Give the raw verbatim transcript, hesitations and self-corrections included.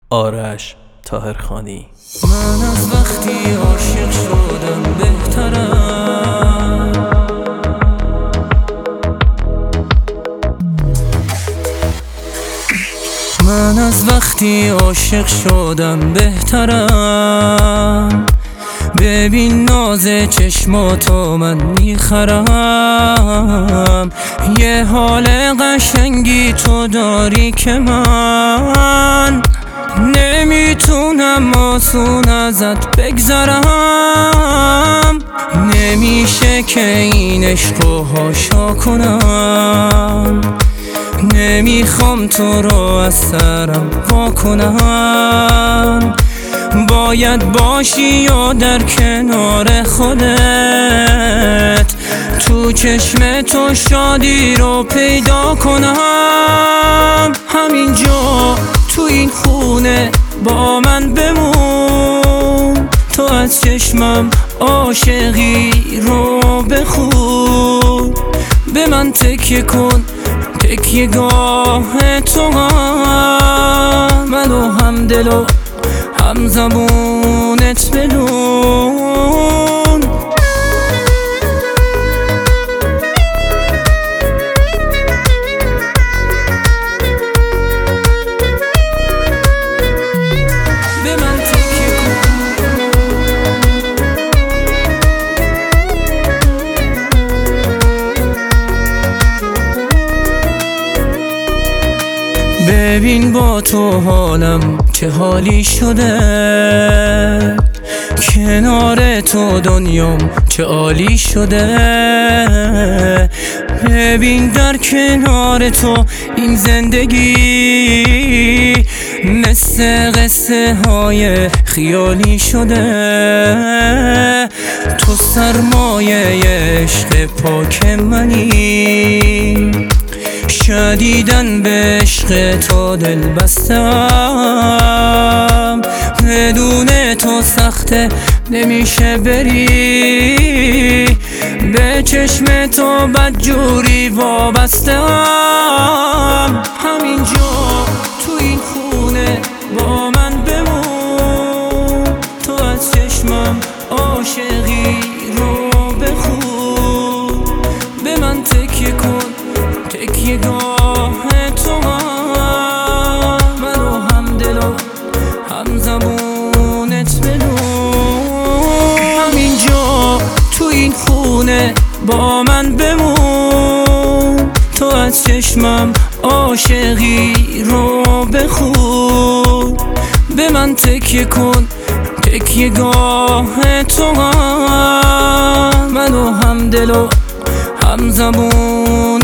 آرش طاهرخانی. من از وقتی عاشق شدم بهترم، من از وقتی عاشق شدم بهترم. ببین ناز چشماتو من میخرم، یه حال قشنگی تو داری که من نمیتونم آسون ازت بگذرم. نمیشه که این عشقو هاشا کنم، نمیخوام تو رو از سرم وا کنم. باید باشی یا در کنار خودت، تو چشم تو شادی رو پیدا کنم. همینجا تو این خونه با من بمون، تو از چشمم عاشقی رو بخون. به من تکیه کن، تکیه گاه تو هم، منو هم دل و هم زبونت بدون. به من تکیه کن، ببین با تو حالم چه حالی شده، کنار تو دنیام چه عالی شده. ببین در کنار تو این زندگی مثل قصه های خیالی شده. تو سرمایه عشق پاک منی، شدیدن به عشق تو دل بستم. بدون تو سخته نمیشه بری، به چشم تو بدجوری وابستم. همینجا تو این خونه با من بمون، تو از چشمم عاشقی رو بخون. به من تکیه کن، تکیه گاه تو هم، منو هم دل و هم زبونت بدون. همینجا تو این خونه با من بمون، تو از چشمم عاشقی رو بخون. به من تکیه کن، تکیه گاه تو هم، منو هم دل و هم زبون